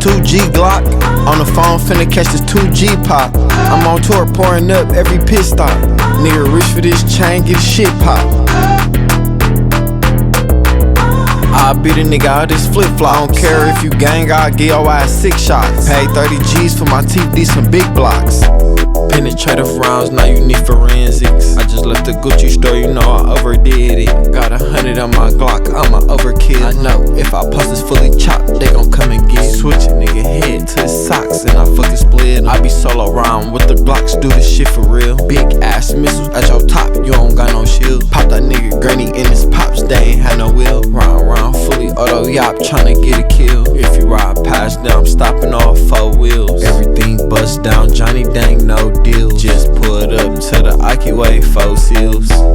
2G Glock. On the phone, finna catch this 2G pop. I'm on tour, pouring up every pit stop. Nigga reach for this chain, get shit pop. I beat a nigga out this flip flop. I don't care if you gang, I'll get your ass 6 shots. Paid 30 G's for my teeth, these some big blocks. Penetrative rounds, now you need forensics. I just left the Gucci store, you know I overdid it. Got 100 on my Glock, I'm a overkill. I know if I post this fully chopped, they gon' come and get it. Switch a nigga head to his socks and I fucking split. I be solo round with the Glocks, do this shit for real. Big ass missiles at your top, you don't got no shield. Pop that nigga granny in his pops, they ain't had no wheel. Round fully auto yop, tryna get a kill. If you ride past them, I'm stopping all 4 wheels. Everything bust down, Johnny dang no deal. Just pulled up to the Aki way, 4 seals.